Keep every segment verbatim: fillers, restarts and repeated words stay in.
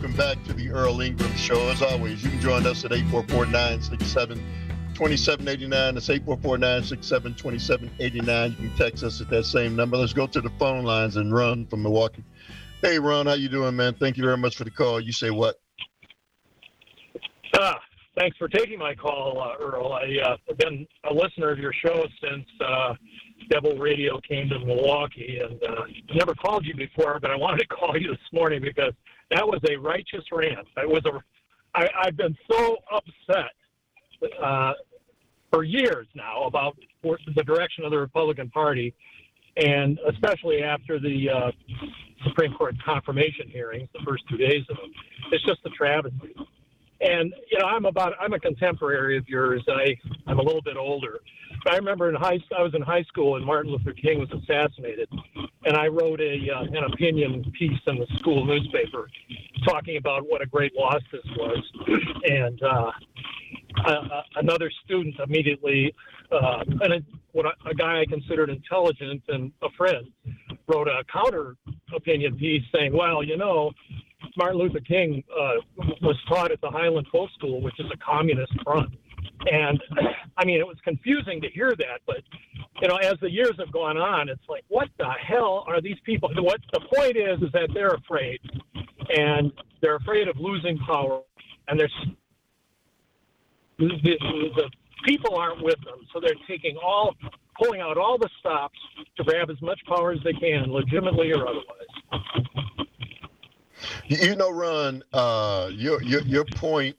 welcome back to the Earl Ingram Show. As always, you can join us at eight four four, nine six seven, two seven eight nine. That's eight four four, nine six seven, two seven eight nine. You can text us at that same number. Let's go to the phone lines and Ron from Milwaukee. Hey, Ron, how you doing, man? Thank you very much for the call. You say what? Ah, thanks for taking my call, uh, Earl. I, uh, I've been a listener of your show since uh, Devil Radio came to Milwaukee, and uh, I never called you before, but I wanted to call you this morning because that was a righteous rant. It was a, I, I've been so upset uh, for years now about the direction of the Republican Party, and especially after the uh, Supreme Court confirmation hearings, the first two days of them. It's just a travesty. And, you know, I'm about, I'm a contemporary of yours. I, I'm a little bit older. But I remember in high, I was in high school when Martin Luther King was assassinated. And I wrote a, uh, an opinion piece in the school newspaper talking about what a great loss this was. And uh, uh, another student immediately, uh, and a, what a, a guy I considered intelligent and a friend, wrote a counter opinion piece saying, well, you know, Martin Luther King uh, was taught at the Highland Folk School, which is a communist front. And, I mean, it was confusing to hear that. But, you know, as the years have gone on, it's like, what the hell are these people? What the point is, is that they're afraid. And they're afraid of losing power. And they're, the, the people aren't with them. So they're taking all, pulling out all the stops to grab as much power as they can, legitimately or otherwise. You know, Ron, uh, your your your point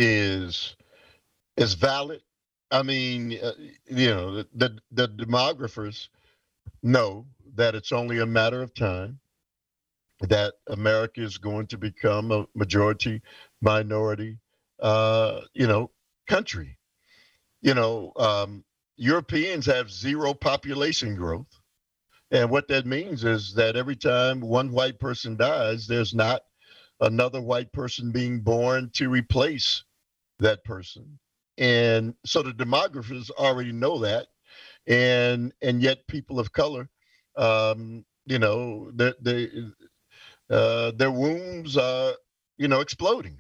is is valid. I mean, uh, you know, the, the the demographers know that it's only a matter of time that America is going to become a majority minority, uh, you know, country. You know, um, Europeans have zero population growth. And what that means is that every time one white person dies, there's not another white person being born to replace that person. And so the demographers already know that. And and yet people of color, um, you know, they, they, uh, their wombs are, you know, exploding.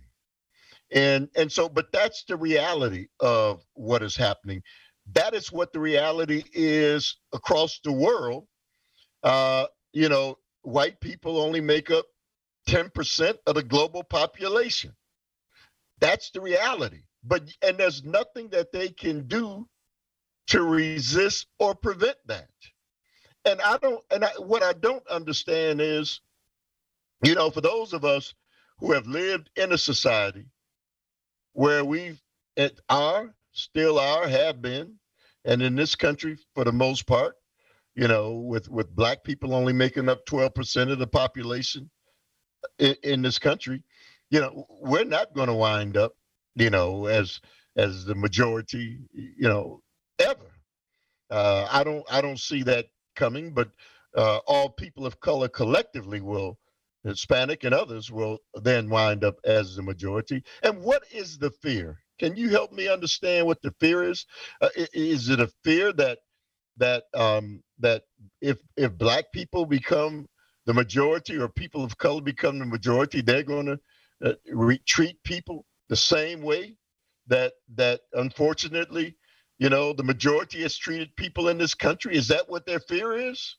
And and so, but that's the reality of what is happening. That is what the reality is across the world. Uh, you know, white people only make up ten percent of the global population. That's the reality. But, and there's nothing that they can do to resist or prevent that. And I don't, and I, what I don't understand is, you know, for those of us who have lived in a society where we are, still are, have been, and in this country for the most part, you know, with, with black people only making up twelve percent of the population in, in this country, you know, we're not going to wind up, you know, as as the majority, you know, ever. Uh, I don't I don't see that coming, but uh, all people of color collectively will, Hispanic and others will then wind up as the majority. And what is the fear? Can you help me understand what the fear is? Uh, is it a fear that that um, that if if black people become the majority or people of color become the majority, they're going to uh, re- treat people the same way that that unfortunately, you know, the majority has treated people in this country? Is that what their fear is?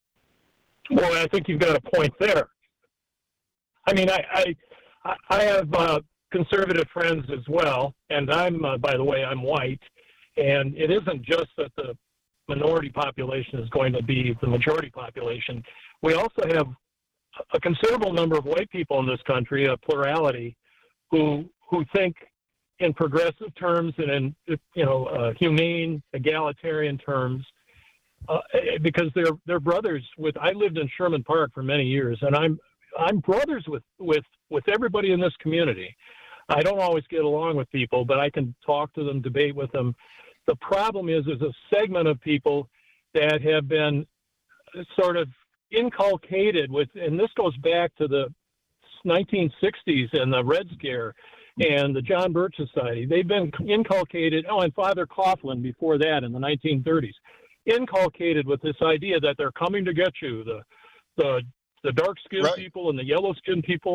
Well, I think you've got a point there. I mean, I I, I have uh, conservative friends as well, and I'm, uh, by the way, I'm white, and it isn't just that the minority population is going to be the majority population. We also have a considerable number of white people in this country, a plurality, who who think in progressive terms and in, you know, uh, humane, egalitarian terms, uh, because they're they're brothers with. I lived in Sherman Park for many years, and I'm I'm brothers with with with everybody in this community. I don't always get along with people, but I can talk to them, debate with them. The problem is there's a segment of people that have been sort of inculcated with, and this goes back to the nineteen sixties and the Red Scare and the John Birch Society. They've been inculcated, oh, and Father Coughlin before that in the nineteen thirties, inculcated with this idea that they're coming to get you, the the the dark-skinned right. people and the yellow-skinned people.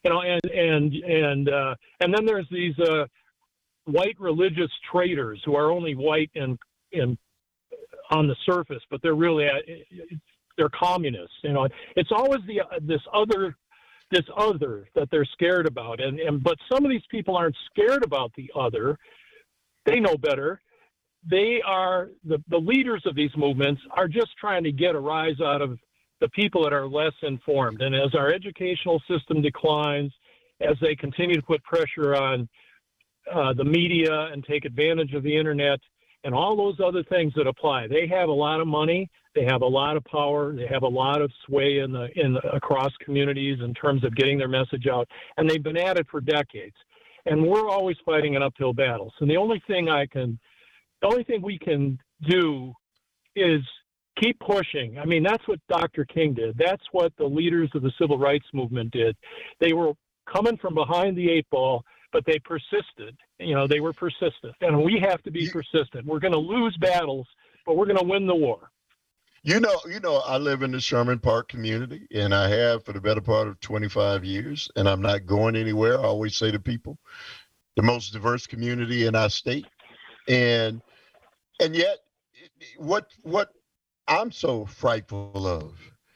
you know, and and and uh, and then there's these uh, white religious traitors who are only white and and on the surface, but they're really they're communists. You know, it's always the this other this other that they're scared about, and and but some of these people aren't scared about the other. They know better. They are the the leaders of these movements are just trying to get a rise out of the people that are less informed. And as our educational system declines, as they continue to put pressure on uh, the media and take advantage of the internet and all those other things that apply, they have a lot of money, they have a lot of power, they have a lot of sway in the in the, across communities in terms of getting their message out, and they've been at it for decades. And we're always fighting an uphill battle. So the only thing I can, the only thing we can do is keep pushing. I mean, that's what Doctor King did. That's what the leaders of the civil rights movement did. They were coming from behind the eight ball, but they persisted. You know, they were persistent. And we have to be you, persistent. We're going to lose battles, but we're going to win the war. You know, you know, I live in the Sherman Park community, and I have for the better part of twenty-five years, and I'm not going anywhere. I always say to people, the most diverse community in our state. And and yet, what what I'm so frightful of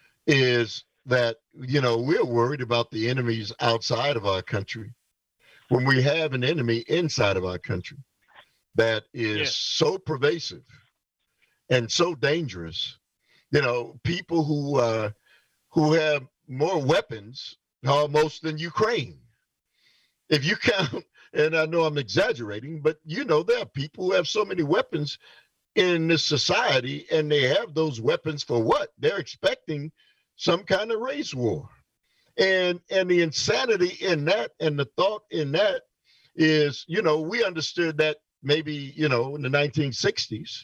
is that, you know, we're worried about the enemies outside of our country when we have an enemy inside of our country that is yeah. so pervasive and so dangerous. You know, people who uh, who have more weapons almost than Ukraine. If you count, and I know I'm exaggerating, but, you know, there are people who have so many weapons in this society, and they have those weapons for what? They're expecting some kind of race war. And and the insanity in that and the thought in that is, you know, we understood that maybe, you know, in the nineteen sixties,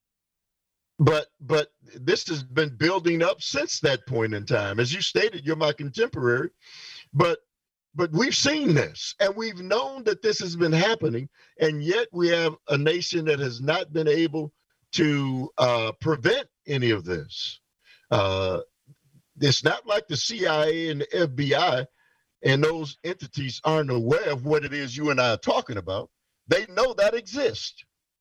but but this has been building up since that point in time. As you stated, you're my contemporary, but but we've seen this, and we've known that this has been happening, and yet we have a nation that has not been able to uh, prevent any of this. Uh, it's not like the C I A and the F B I and those entities aren't aware of what it is you and I are talking about. They know that exists,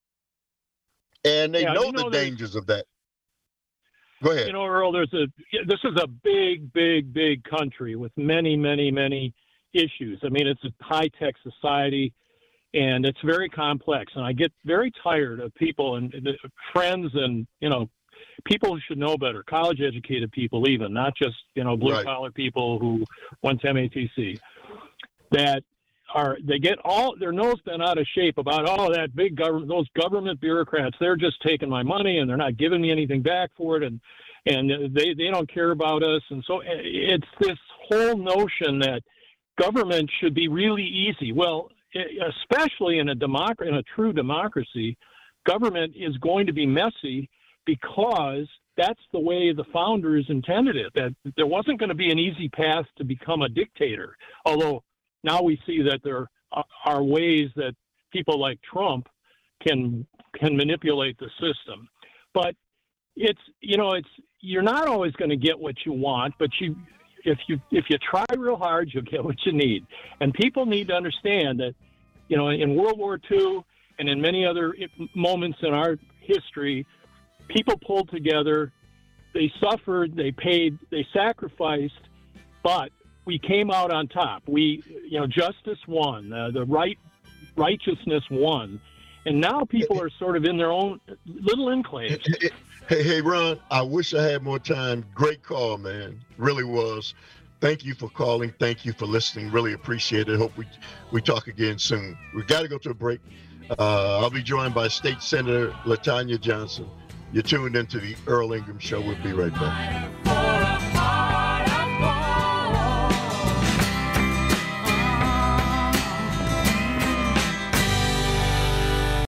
and they yeah, know, know the dangers of that. Go ahead. You know, Earl, there's a this is a big, big, big country with many, many, many issues. I mean, it's a high-tech society, and it's very complex. And I get very tired of people and, and friends and, you know, people who should know better, college-educated people even, not just, you know, blue-collar right. people who went to M A T C, that are, they get all their nose bent out of shape about, oh, that big government, those government bureaucrats, they're just taking my money and they're not giving me anything back for it. And, and they, they don't care about us. And so it's this whole notion that government should be really easy. Well, especially in a democ- in a true democracy, government is going to be messy because that's the way the founders intended it, that there wasn't going to be an easy path to become a dictator. Although now we see that there are ways that people like Trump can can manipulate the system. But it's, you know, it's you're not always going to get what you want, but you If you if you try real hard, you'll get what you need. And people need to understand that, you know, in World War Two and in many other moments in our history, people pulled together, they suffered, they paid, they sacrificed, but we came out on top. We, you know, justice won, uh, the right righteousness won. And now people are sort of in their own little enclaves. Hey, hey, Ron, I wish I had more time. Great call, man. Really was. Thank you for calling. Thank you for listening. Really appreciate it. Hope we, we talk again soon. We got to go to a break. Uh, I'll be joined by State Senator LaTanya Johnson. You're tuned into the Earl Ingram Show. We'll be right back.